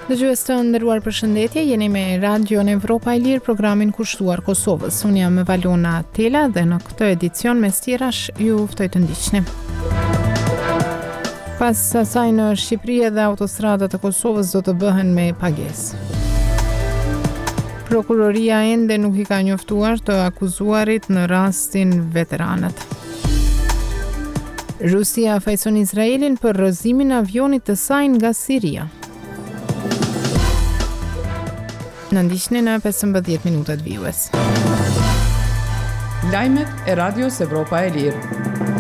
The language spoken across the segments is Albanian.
Dëgjues të nderuar, përshëndetje, jeni me Radion Evropa e Lirë, programin kushtuar Kosovës. Unë jam Valona Tela dhe në këtë edicion mes tjerash ju ftoj të ndiqni. Pas asaj në Shqipëri dhe autostradat e Kosovës do të bëhen me pagesë. Prokuroria ende nuk I ka njoftuar të akuzuarit në rastin veteranët. Rusia fajson Izraelin për rrëzimin e avionit të saj nga Siria. Në ndiqni në 15 minutat vijues. Lajmet e Radios Evropa e Lirë.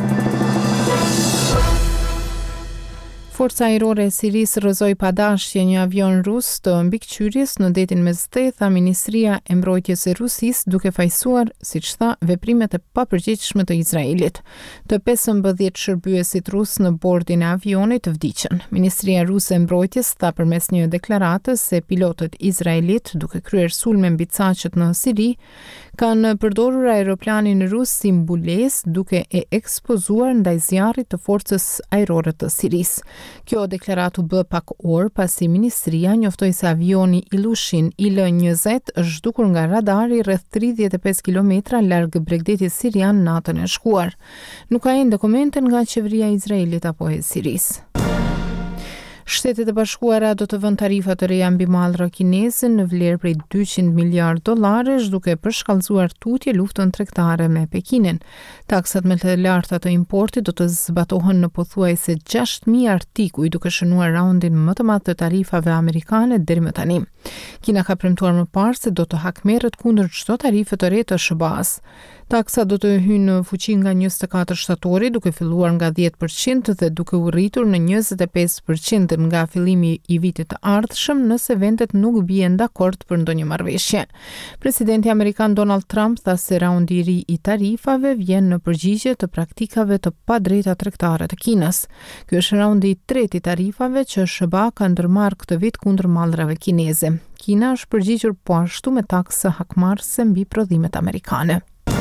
Forca ajrore e Sirisë rrëzoi pa dashje një avion rus të mbikëqyrjes në detin Mesdhe, tha Ministria e Mbrojtjes e Rusisë, duke fajsuar, siç tha, veprimet e papërgjegjshme të Izraelit. Të 15 shërbyesit rus në bordin e avionit vdiqën. Ministria ruse e Mbrojtjes tha përmes një deklarate se pilotët izraelit, duke kryer sulme mbi caqet në Siri, kanë përdorur aeroplanin rus si mbulesë duke e ekspozuar ndaj zjarrit të forcës ajrore të Sirisë. Kjo deklarat u bë pak orë pasi Ministria njoftoi se avioni Ilushin Il-20 është zhdukur nga radari rreth 35 km larg Bregdetit sirian natën e shkuar. Nuk ka ende komente nga qeveria e Izraelit apo e Sirisë. Shtetet e Bashkuara do të vënë tarifa të reja mbi mallra kineze në vlerë prej $200 miliardë, duke përshkallëzuar tutje luftën tregtare me Pekinin. Taksat më të larta të importit do të zbatohen në pothuajse 6.000 artikuj, duke shënuar raundin më të madh të tarifave amerikane deri më tani. Kina ka premtuar më parë se do të hakmerret kundër çdo tarife të re të SBA-s. Taksa do të hyjë në fuqi nga 24 shtatori, duke filluar nga 10% dhe duke u rritur në 25% nga fillimi I vitit të ardhshëm nëse vendet nuk bien dakord për ndonjë marrëveshje. Presidenti amerikan Donald Trump tha se raundi I ri I tarifave vjen në përgjigje të praktikave të padrejta tregtare të Kinës. Ky është raundi I tretë I tarifave që SBA ka ndërmarrë këtë vit kundër mallrave kineze. Kina është përgjigjur po ashtu me taksa hakmarrëse mbi prodhimet amerikane.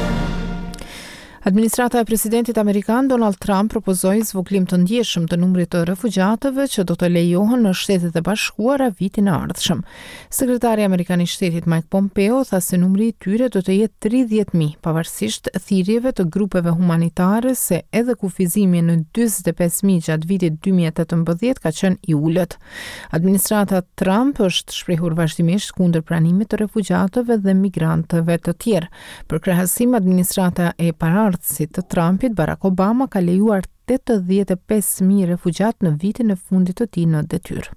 Administrata e presidentit amerikan Donald Trump propozoi zvogëlim të ndjeshëm të numrit të refugjatëve që do të lejohen në Shtetet e Bashkuara vitin e ardhshëm. Sekretari amerikan I Shtetit Mike Pompeo tha se numri I tyre do të jetë 30.000, pavarësisht thirrjeve të grupeve humanitare se edhe kufizimi në 45.000 gjatë vitit 2018 ka qenë I ulët. Administrata Trump është shprehur vazhdimisht kundër pranimit të refugjatëve dhe migrantëve të tjerë. Për krahasim, administrata e si të Trumpit, Barack Obama ka lejuar 85.000 refugjat në vitin e fundit të tij në detyrë.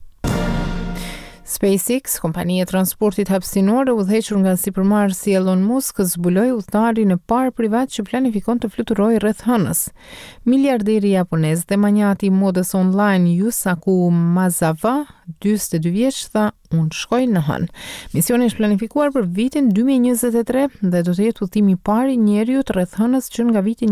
SpaceX, kompania e transportit hapësinor, udhëhequr nga sipërmarrësi Elon Musk, zbuloi udhëtarin e parë privat që planifikon të fluturojë rreth Hënës. Miliarderi japonez dhe manjati I modës online Yusaku Maezawa, 42 vjeç, tha: "Unë shkoj në Hënë." Misioni është planifikuar për vitin 2023 dhe do të jetë udhëtimi I parë I njeriut rreth Hënës që nga viti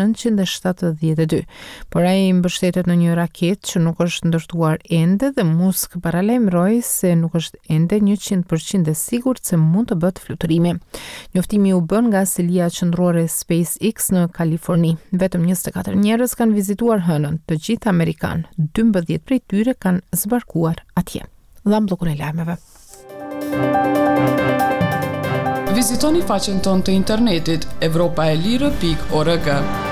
1972. Por ai mbështetet në një raketë që nuk është ndërtuar ende dhe Musk paralajmëroi se nuk është ende 100% e sigurt se mund të bëhet fluturimi. Njoftimi u bën nga selia qendrore SpaceX në Kaliforni. Vetëm 24 njerëz kanë vizituar Hënën, të gjithë amerikan. 12 prej tyre kanë zbarkuar atje. Dham bllokun e lajmeve. Vizitoni faqen tonë të internetit europaelire.org.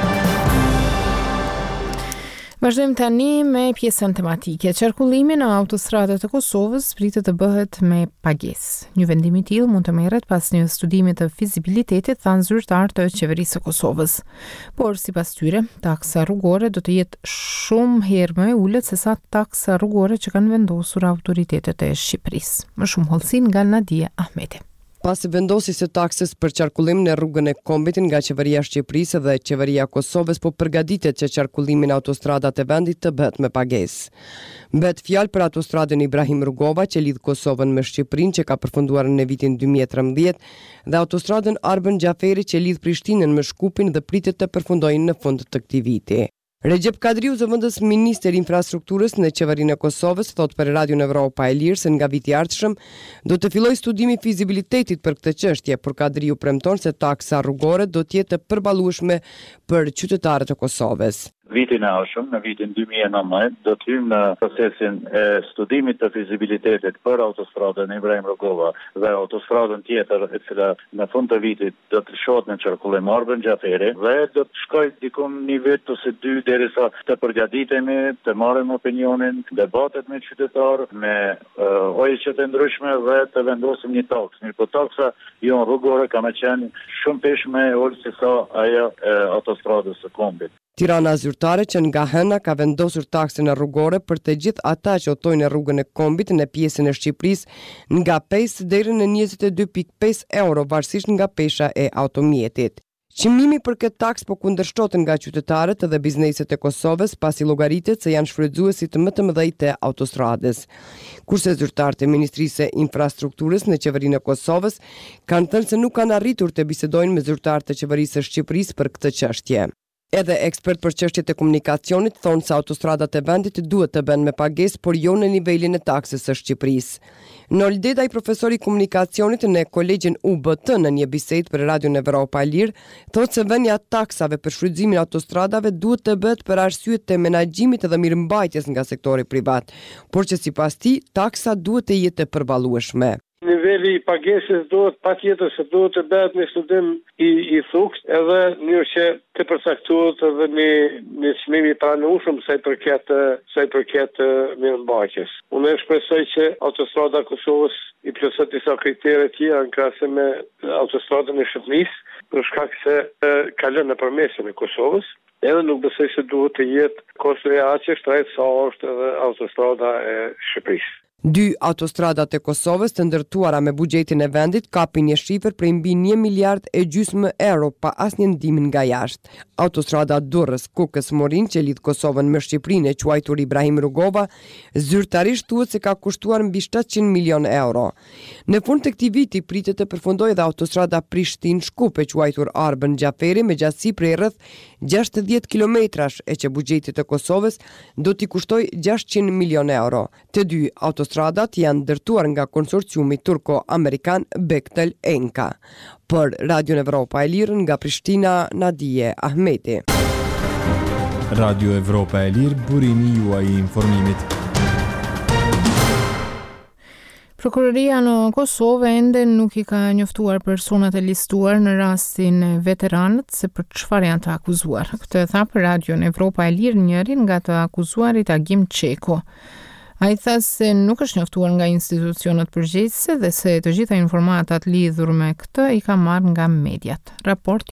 Vazhdojmë tani me pjesën tematike. Qarkullimi në autostradat e Kosovës pritet të bëhet me pagesë. Një vendim I tillë mund të merret pas një studimi të fizibilitetit, thanë zyrtar të qeverisë së Kosovës. Por sipas tyre, taksa rrugore do të jetë shumë herë më e ulët se sa taksa rrugore që kanë vendosur autoritetet e Shqipërisë. Më shumë hollësi nga Nadia Ahmeti. Pasi vendosjes së taksës për qarkullim në rrugën e Kombit nga qeveria e Shqipërisë dhe qeveria e Kosovës po përgatitet që qarkullimi në autostradat e vendit të bëhet me pagesë. Mbet fjalë për autostradën Ibrahim Rugova që lidh Kosovën me Shqipërinë që ka përfunduar në vitin 2013 dhe autostradën Arben Xhaferi që lidh Prishtinën me Shkupin dhe pritet të përfundojnë në fund të këtij viti. Recep Kadriu, zëvendës minister infrastrukturës në qeverinë e Kosovës, thot për Radion Evropa e Lirë se nga viti I ardhshëm do të fillojë studimi fizibilitetit për këtë çështje, por Kadriu premton se taksa rrugore do të jetë e përballueshme për qytetarët e Kosovës. vitin e ardhshëm, në vitin 2019, do të hymë në procesin e studimit të fizibilitetit për autostradën Ibrahim Rugova dhe autostradën tjetër e cila në fund të vitit do të shohet në qarkullim Arben Xhaferi dhe do të shkoj diku një vit ose dy derisa të përgatitemi, të marrim opinionin, debatet me qytetarë, me OIC të ndryshme dhe të vendosim një taks. Mirë, po taksa jo rrugore ka me qenë shumë peshme e olë si sa ajo autostradës së kombit. Tirana zyrtare që nga hëna ka vendosur taksën e rrugore për të gjithë ata që udhtojnë në rrugën e kombit në pjesën e Shqipërisë nga 5 deri në 22.5 euro varësisht nga pesha e automjetit. Çmimi për këtë taks po kundërshtohet nga qytetarët dhe bizneset e Kosovës pasi llogaritet se janë shfrytëzuesit më të mëdhenj të autostradës. Kurse zyrtarët e Ministrisë së Infrastrukturës në qeverinë e Kosovës kanë thënë se nuk kanë arritur të bisedojnë me zyrtarët e qeverisë së Shqipërisë për këtë çështje. Edhe ekspert për çështjet e komunikacionit thonë se autostradat e vendit duhet të bëhen me pagesë, por jo në nivelin e taksës së Shqipërisë. Nol Dedaj, profesor i komunikacionit në Kolegjin UBT në një bisedë për Radion Evropa e Lirë, thotë se vënia taksave për shfrytëzimin e autostradave duhet të bëhet për arsye të menaxhimit dhe mirëmbajtjes nga sektori privat, por që sipas tij taksa duhet të jetë e përballueshme. Niveli i pagesës duhet patjetër se duhet të bëhet një studim i thukht edhe në mënyrë që të përcaktohet edhe një çmim i pranueshëm sa i përket mirëmbajtjes. Unë shpresoj që autostrada e Kosovës i plotësoj disa kritere të tjera në krahasim me autostradën e Shqipërisë, për shkak se kalon në përmesën e Kosovës. Edhe nuk besoj se duhet të jetë kosto e aq shtret sa është edhe autostrada e Shqipërisë. Dy autostradat e Kosovës të ndërtuara me buxhetin e vendit kapin një shifër prej mbi 1,5 miliard euro pa asnjë ndihmë nga jashtë. Autostrada Durrës-Kukës-Morin që lidh Kosovën me Shqipërinë e quajtur Ibrahim Rugova, zyrtarisht thuhet se ka kushtuar mbi 700 milion euro. Në fund të këtij viti pritet të përfundojë edhe autostrada Prishtinë-Shkup e quajtur Arben Xhaferi me gjatësi prej rreth 60 kilometrash e që buxheti të Kosovës do t'i kushtojë 600 milion euro. Të dy autostradat janë ndërtuar nga konsorciumi turko-amerikan Bechtel Enka. Për Radio Evropa e Lirë nga Prishtina, Nadije Ahmeti. Radio Evropa e Lirë, burimi juaj i informimit. Prokuroria në Kosovë ende nuk i ka njoftuar personat e listuar në rastin e veteranët se për çfarë janë të akuzuar. Këtë tha për Radio Evropa e Lirë njërin nga të akuzuarit Agim Çeko. Ai tha se nuk është njoftuar nga institucionet përgjegjëse dhe se të gjitha informatat lidhur me këtë i ka marrë nga mediat. Raport